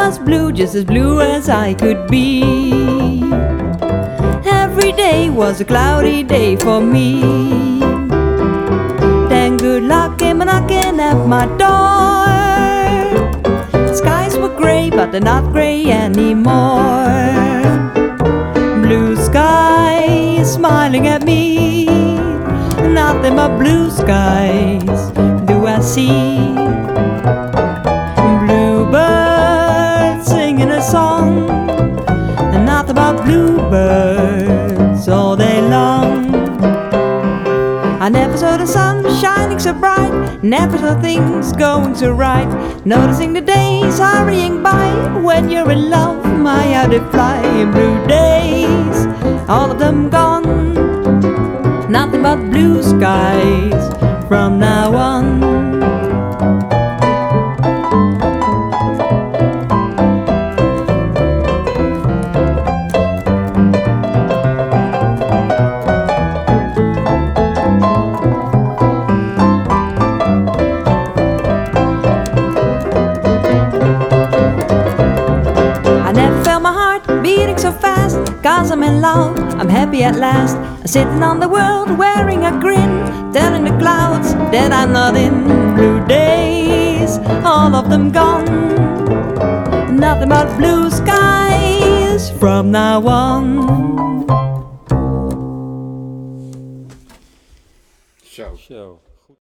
was blue, just as blue as I could be. Every day was a cloudy day for me. Then good luck came knocking at my door. Skies were gray, but they're not gray anymore. Blue sky is smiling at me. Nothing but blue skies do I see. Bluebirds singing a song, and nothing but bluebirds all day long. I never saw the sun shining so bright, never saw things going so right. Noticing the days hurrying by, when you're in love, my how they fly. Blue days, all of them gone, nothing but blue skies from now on. I never felt my heart beating so fast, 'cause I'm in love, I'm happy at last. I'm sitting on the world wearing a grin, telling the clouds that I'm not in. Blue days, all of them gone, nothing but blue skies from now on. Zo.